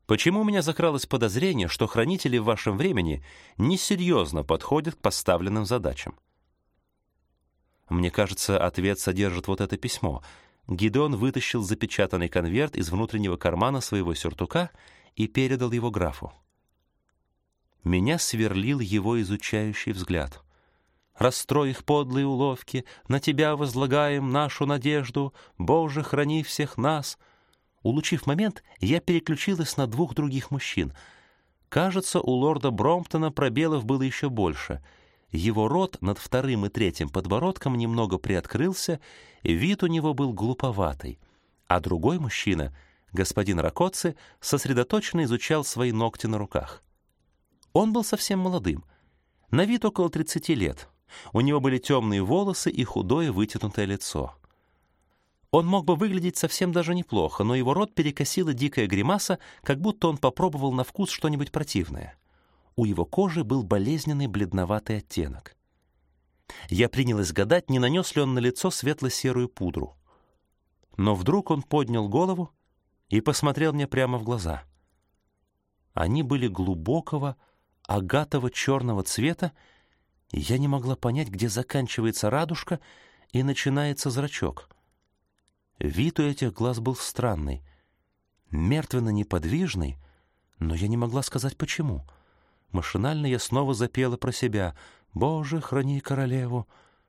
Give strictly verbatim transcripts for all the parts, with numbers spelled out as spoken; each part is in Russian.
Почему у меня закралось подозрение, что хранители в вашем времени несерьезно подходят к поставленным задачам? Мне кажется, ответ содержит вот это письмо. Гидеон вытащил запечатанный конверт из внутреннего кармана своего сюртука и передал его графу. Меня сверлил его изучающий взгляд. «Расстрой их подлые уловки, на тебя возлагаем нашу надежду, Боже, храни всех нас». Улучив момент, я переключилась на двух других мужчин. Кажется, у лорда Бромптона пробелов было еще больше. Его рот над вторым и третьим подбородком немного приоткрылся, и вид у него был глуповатый. А другой мужчина, господин Ракоцци, сосредоточенно изучал свои ногти на руках. Он был совсем молодым, на вид около тридцати лет. У него были темные волосы и худое вытянутое лицо. Он мог бы выглядеть совсем даже неплохо, но его рот перекосила дикая гримаса, как будто он попробовал на вкус что-нибудь противное. У его кожи был болезненный бледноватый оттенок. Я принялась гадать, не нанес ли он на лицо светло-серую пудру. Но вдруг он поднял голову и посмотрел мне прямо в глаза. Они были глубокого, агатового черного цвета, и я не могла понять, где заканчивается радужка и начинается зрачок. Вид у этих глаз был странный, мертвенно-неподвижный, но я не могла сказать, почему. Машинально я снова запела про себя «Боже, храни королеву».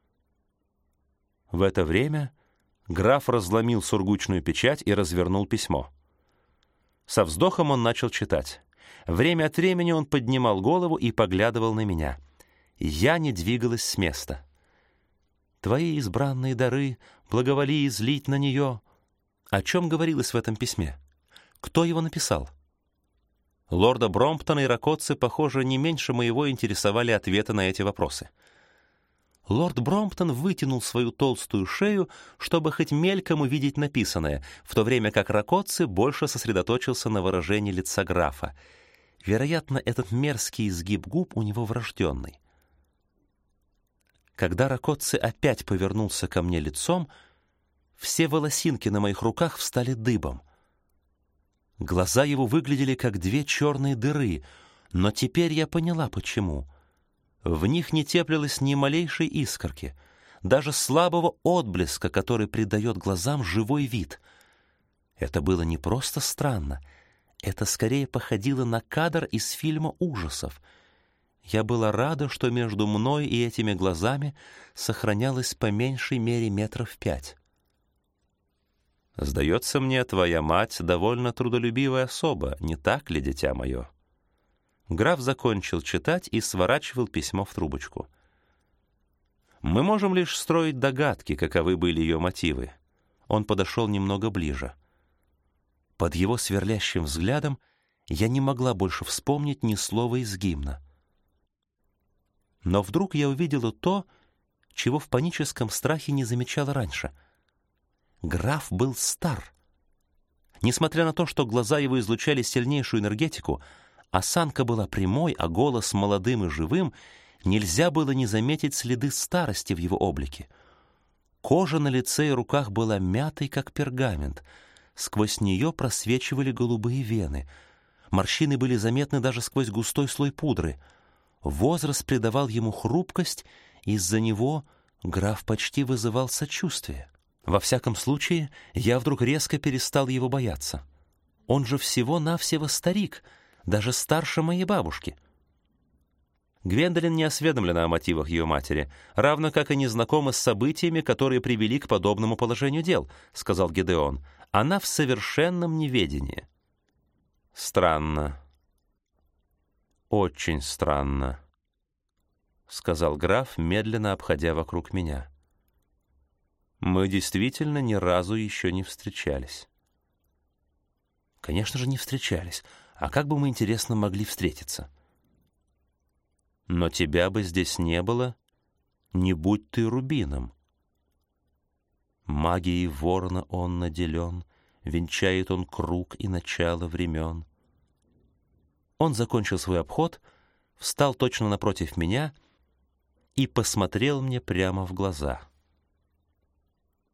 В это время граф разломил сургучную печать и развернул письмо. Со вздохом он начал читать. Время от времени он поднимал голову и поглядывал на меня. Я не двигалась с места. «Твои избранные дары благоволи излить на нее». О чем говорилось в этом письме? Кто его написал? Лорда Бромптона и Ракоцци, похоже, не меньше моего интересовали ответы на эти вопросы. Лорд Бромптон вытянул свою толстую шею, чтобы хоть мельком увидеть написанное, в то время как Ракоцци больше сосредоточился на выражении лица графа. Вероятно, этот мерзкий изгиб губ у него врожденный. Когда Ракоцци опять повернулся ко мне лицом, все волосинки на моих руках встали дыбом. Глаза его выглядели как две черные дыры, но теперь я поняла, почему. В них не теплилось ни малейшей искорки, даже слабого отблеска, который придает глазам живой вид. Это было не просто странно, это скорее походило на кадр из фильма ужасов. Я была рада, что между мной и этими глазами сохранялось по меньшей мере метров пять. «Сдается мне, твоя мать довольно трудолюбивая особа, не так ли, дитя мое?» Граф закончил читать и сворачивал письмо в трубочку. «Мы можем лишь строить догадки, каковы были ее мотивы». Он подошел немного ближе. Под его сверлящим взглядом я не могла больше вспомнить ни слова из гимна. Но вдруг я увидела то, чего в паническом страхе не замечала раньше. Граф был стар. Несмотря на то, что глаза его излучали сильнейшую энергетику, осанка была прямой, а голос молодым и живым, нельзя было не заметить следы старости в его облике. Кожа на лице и руках была мятой, как пергамент. Сквозь нее просвечивали голубые вены. Морщины были заметны даже сквозь густой слой пудры. Возраст придавал ему хрупкость, и из-за него граф почти вызывал сочувствие. Во всяком случае, я вдруг резко перестал его бояться. Он же всего-навсего старик, даже старше моей бабушки. Гвендолин не осведомлена о мотивах ее матери, равно как и не знакома с событиями, которые привели к подобному положению дел, — сказал Гидеон. Она в совершенном неведении. Странно. Очень странно, — сказал граф, медленно обходя вокруг меня. Мы действительно ни разу еще не встречались. Конечно же, не встречались. А как бы мы, интересно, могли встретиться? Но тебя бы здесь не было, не будь ты рубином. Магией ворона он наделен, венчает он круг и начало времен. Он закончил свой обход, встал точно напротив меня и посмотрел мне прямо в глаза.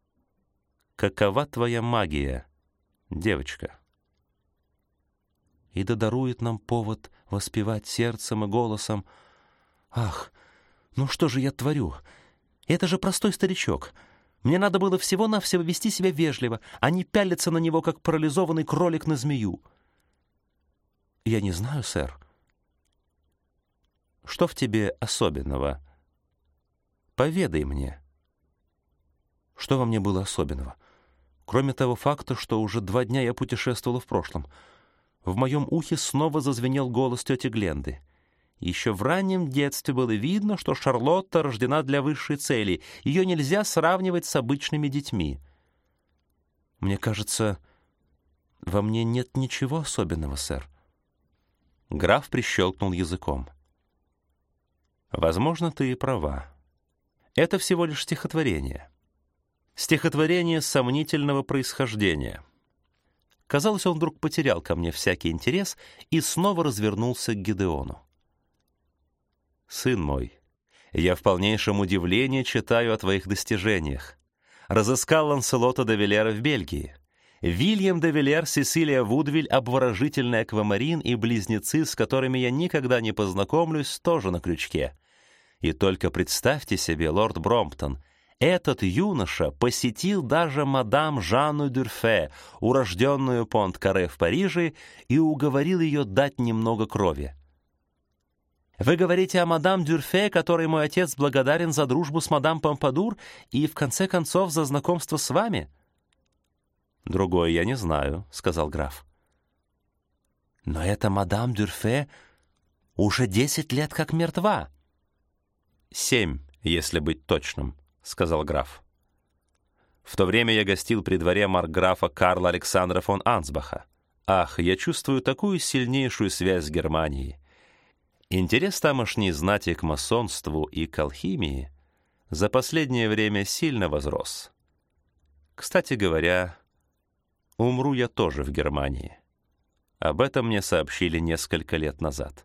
«Какова твоя магия, девочка?» и да дарует нам повод воспевать сердцем и голосом. Ах, ну что же я творю? Это же простой старичок. Мне надо было всего-навсего вести себя вежливо, а не пялиться на него, как парализованный кролик на змею. Я не знаю, сэр. Что в тебе особенного? Поведай мне. Что во мне было особенного? Кроме того факта, что уже два дня я путешествовала в прошлом. В моем ухе снова зазвенел голос тети Гленды. Еще в раннем детстве было видно, что Шарлотта рождена для высшей цели. Ее нельзя сравнивать с обычными детьми. Мне кажется, во мне нет ничего особенного, сэр. Граф прищелкнул языком. Возможно, ты и права. Это всего лишь стихотворение. Стихотворение сомнительного происхождения. Казалось, он вдруг потерял ко мне всякий интерес и снова развернулся к Гидеону. «Сын мой, я в полнейшем удивлении читаю о твоих достижениях. Разыскал Ланселота де Вилера в Бельгии. Вильям де Вилер, Сесилия Вудвиль, обворожительный аквамарин и близнецы, с которыми я никогда не познакомлюсь, тоже на крючке. И только представьте себе, лорд Бромптон, этот юноша посетил даже мадам Жанну Дюрфе, урожденную Понт-Карре в Париже, и уговорил ее дать немного крови. Вы говорите о мадам Дюрфе, которой мой отец благодарен за дружбу с мадам Помпадур и, в конце концов, за знакомство с вами?» «Другое я не знаю», — сказал граф. «Но эта мадам Дюрфе уже десять лет как мертва». «Семь, если быть точным», — сказал граф. «В то время я гостил при дворе маркграфа Карла Александра фон Ансбаха. Ах, я чувствую такую сильнейшую связь с Германией. Интерес тамошней знати к масонству и к алхимии за последнее время сильно возрос. Кстати говоря, умру я тоже в Германии. Об этом мне сообщили несколько лет назад».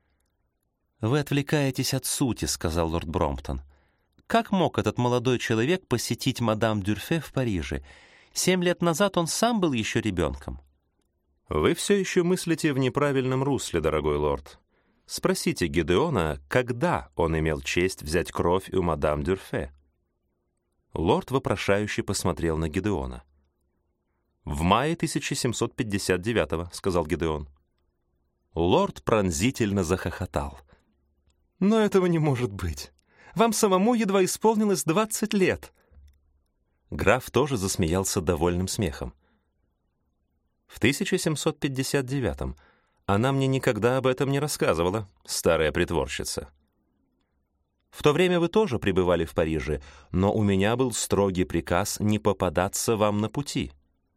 «Вы отвлекаетесь от сути», — сказал лорд Бромптон. «Как мог этот молодой человек посетить мадам Дюрфе в Париже? Семь лет назад он сам был еще ребенком». «Вы все еще мыслите в неправильном русле, дорогой лорд. Спросите Гидеона, когда он имел честь взять кровь у мадам Дюрфе». Лорд вопрошающе посмотрел на Гидеона. «В мае тысяча семьсот пятьдесят девятого», — сказал Гидеон. Лорд пронзительно захохотал. «Но этого не может быть. Вам самому едва исполнилось двадцать лет». Граф тоже засмеялся довольным смехом. «В тысяча семьсот пятьдесят девятом. Она мне никогда об этом не рассказывала, старая притворщица. В то время вы тоже пребывали в Париже, но у меня был строгий приказ не попадаться вам на пути».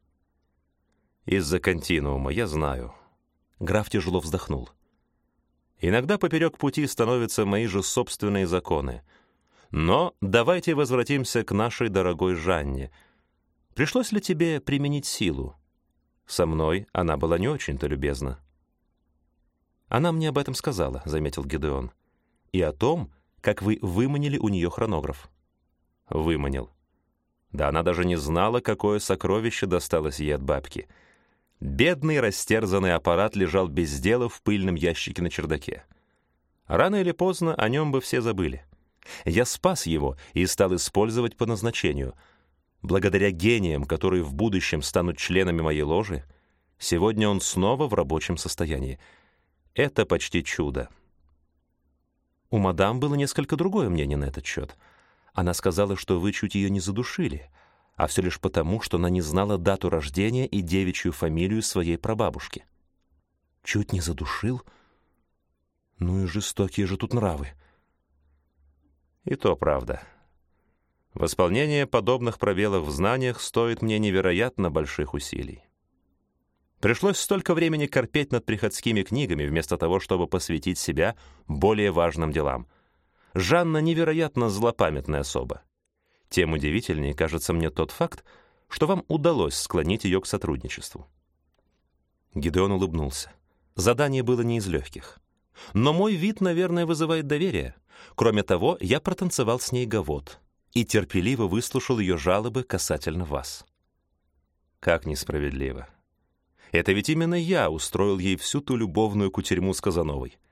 «Из-за континуума, я знаю». Граф тяжело вздохнул. «Иногда поперек пути становятся мои же собственные законы. Но давайте возвратимся к нашей дорогой Жанне. Пришлось ли тебе применить силу? Со мной она была не очень-то любезна». «Она мне об этом сказала», — заметил Гидеон. «И о том, как вы выманили у нее хронограф». «Выманил. Да она даже не знала, какое сокровище досталось ей от бабки. Бедный растерзанный аппарат лежал без дела в пыльном ящике на чердаке. Рано или поздно о нем бы все забыли. Я спас его и стал использовать по назначению. Благодаря гениям, которые в будущем станут членами моей ложи, сегодня он снова в рабочем состоянии. Это почти чудо». У мадам было несколько другое мнение на этот счет. Она сказала, что вы чуть ее не задушили, а все лишь потому, что она не знала дату рождения и девичью фамилию своей прабабушки. «Чуть не задушил? Ну и жестокие же тут нравы». «И то правда. Восполнение подобных пробелов в знаниях стоит мне невероятно больших усилий. Пришлось столько времени корпеть над приходскими книгами, вместо того, чтобы посвятить себя более важным делам. Жанна невероятно злопамятная особа. Тем удивительнее кажется мне тот факт, что вам удалось склонить ее к сотрудничеству». Гидеон улыбнулся. Задание было не из легких. Но мой вид, наверное, вызывает доверие. Кроме того, я протанцевал с ней гавот и терпеливо выслушал ее жалобы касательно вас. Как несправедливо. Это ведь именно я устроил ей всю ту любовную кутерьму с Казановой.